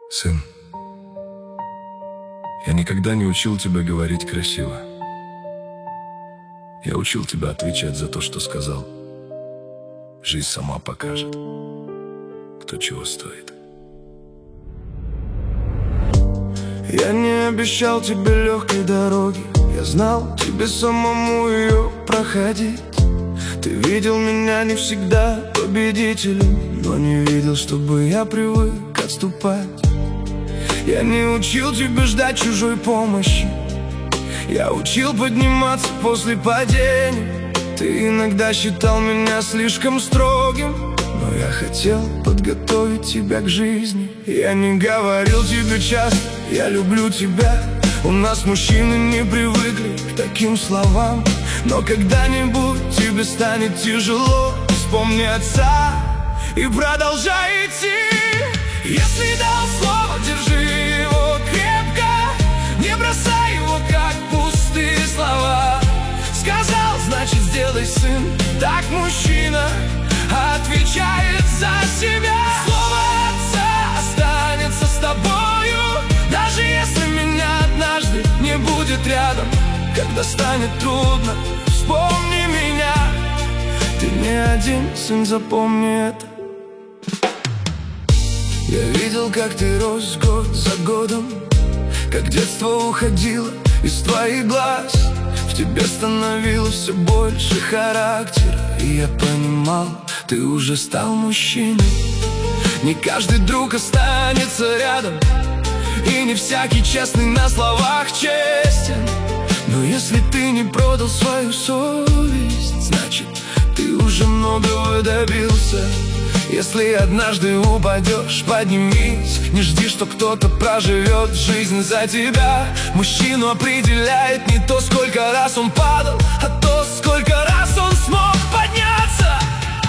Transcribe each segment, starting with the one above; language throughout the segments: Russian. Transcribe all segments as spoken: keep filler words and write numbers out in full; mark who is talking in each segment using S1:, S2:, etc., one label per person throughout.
S1: Сын, я никогда не учил тебя говорить красиво. Я учил тебя отвечать за то, что сказал. Жизнь сама покажет, кто чего стоит.
S2: Я не обещал тебе легкой дороги, я знал, тебе самому ее проходить. Ты видел меня не всегда победителем, но не видел, чтобы я привык отступать. Я не учил тебя ждать чужой помощи, я учил подниматься после падения. Ты иногда считал меня слишком строгим, но я хотел подготовить тебя к жизни. Я не говорил тебе часто «я люблю тебя». У нас мужчины не привыкли к таким словам, но когда-нибудь тебе станет тяжело. Вспомни отца и продолжай идти. Если дал слово, держи его крепко, не бросай его, как пустые слова. Сказал, значит сделай, сын, так мужчина отвечает за себя. Слово отца останется с тобою, даже если меня однажды не будет рядом. Когда станет трудно, вспомни меня. Ты не один, сын, запомни это. Я видел, как ты рос год за годом, как детство уходило из твоих глаз. В тебе становилось все больше характера, и я понимал, ты уже стал мужчиной. Не каждый друг останется рядом, и не всякий честный на словах честен. Но если ты не продал свою совесть, значит, ты уже многого добился. Если однажды упадешь, поднимись. Не жди, что кто-то проживет жизнь за тебя. Мужчину определяет не то, сколько раз он падал, а то, сколько раз он смог подняться.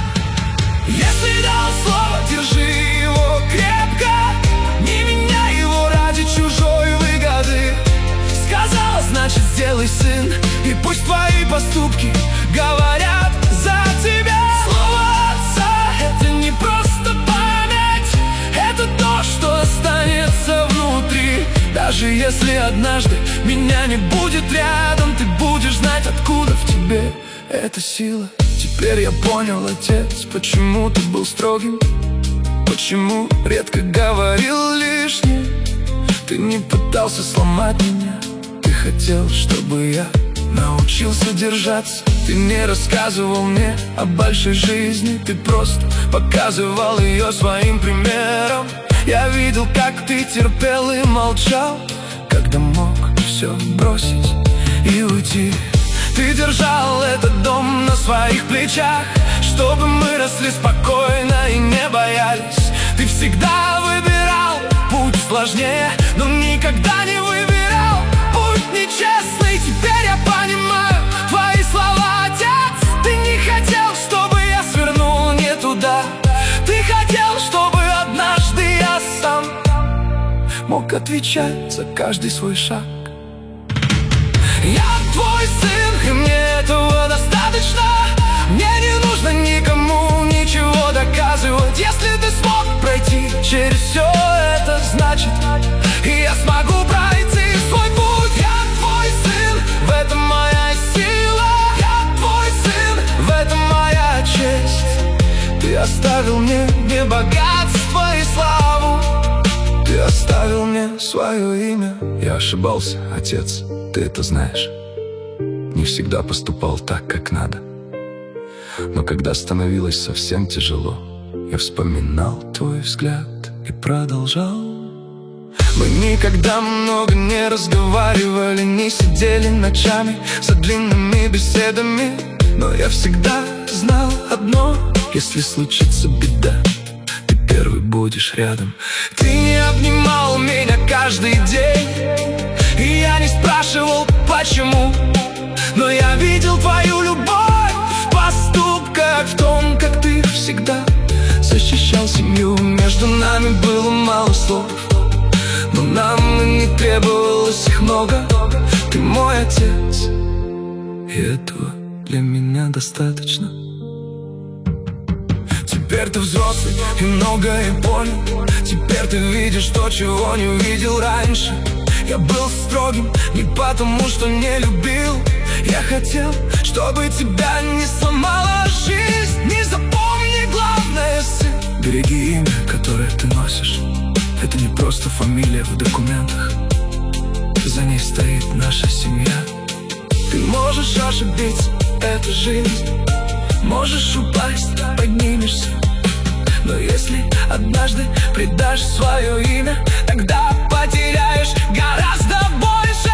S2: Если дал слово, держи его крепко, не меняй его ради чужой выгоды. Сказал, значит сделай, сын, и пусть твои поступки говорят за тебя. Слово отца — это не просто память, это то, что останется внутри. Даже если однажды меня не будет рядом, ты будешь знать, откуда в тебе эта сила. Теперь я понял, отец, почему ты был строгим, почему редко говорил лишнее. Ты не пытался сломать меня, ты хотел, чтобы я научился держаться. Ты не рассказывал мне о большой жизни, ты просто показывал ее своим примером. Я видел, как ты терпел и молчал, когда мог все бросить и уйти. Ты держал этот дом на своих плечах, чтобы мы росли спокойно и не боялись. Ты всегда выбирал путь сложнее, но никогда не выбирал путь нечестный. Теперь я понимаю твои слова, отец. Ты не хотел, чтобы я свернул не туда. Ты хотел, чтобы однажды я сам мог отвечать за каждый свой шаг. Я твой сын, и мне этого достаточно. Мне не нужно никому ничего доказывать. Если ты смог пройти через все это, значит, и я смогу пройти свой путь. Я твой сын, в этом моя сила. Я твой сын, в этом моя честь. Ты оставил мне не богатство и славу, ты оставил мне свое имя.
S1: Я ошибался, отец, ты это знаешь. Не всегда поступал так, как надо. Но когда становилось совсем тяжело, я вспоминал твой взгляд и продолжал.
S2: Мы никогда много не разговаривали, не сидели ночами за длинными беседами. Но я всегда знал одно: если случится беда, ты первый будешь рядом. Ты не обнимал меня каждый день, и я не спрашивал, почему. Но я видел твою любовь в поступках, в том, как ты всегда защищал семью. Между нами было мало слов, но нам и не требовалось их много. Ты мой отец, и этого для меня достаточно. Теперь ты взрослый и многое понял. Теперь ты видишь то, чего не увидел раньше. Я был строгим не потому, что не любил. Я хотел, чтобы тебя не сломала жизнь. Не запомни главное, сын. Береги имя, которое ты носишь. Это не просто фамилия в документах. За ней стоит наша семья. Ты можешь ошибиться, это жизнь. Можешь упасть, поднимешься. Но если однажды предашь свое имя, тогда потеряешь гораздо больше.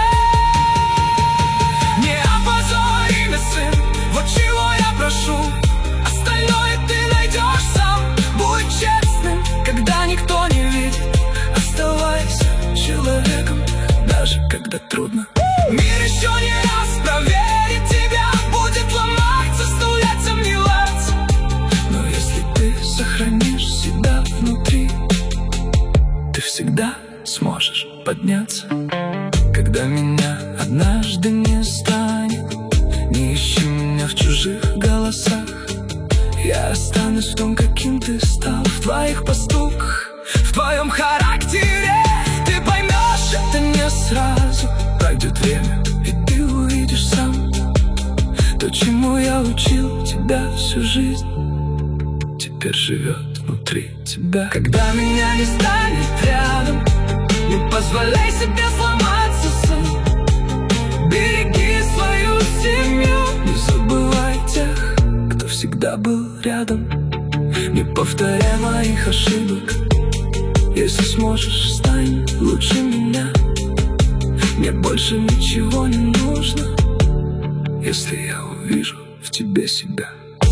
S2: Не опозорь имя, сын, вот чего я прошу. Остальное ты найдешь сам. Будь честным, когда никто не видит. Оставайся человеком, даже когда трудно. Мир еще не раз проверит тебя. Будет ломаться, сто лет сомневаться. Но если ты сохранишь себя внутри, ты всегда сможешь подняться. Когда меня однажды не станет, не ищи меня в чужих голосах. Я останусь в том, каким ты стал. В твоих поступках, в твоем характере. Ты поймешь это не сразу. Пройдет время, и ты увидишь сам. То, чему я учил тебя всю жизнь, теперь живет внутри тебя. Когда меня не станет рядом, не позволяй себе сломаться, сын. Береги свою семью. Не забывай тех, кто всегда был рядом. Не повторяй моих ошибок. Если сможешь, стань лучше меня. Мне больше ничего не нужно, если я увижу в тебе себя.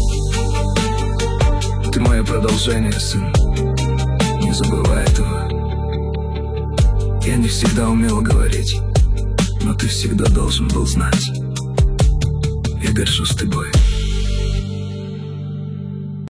S2: Ты мое продолжение, сын. Не забывай этого. Я не всегда умел говорить, но ты всегда должен был знать. Я горжусь тобой.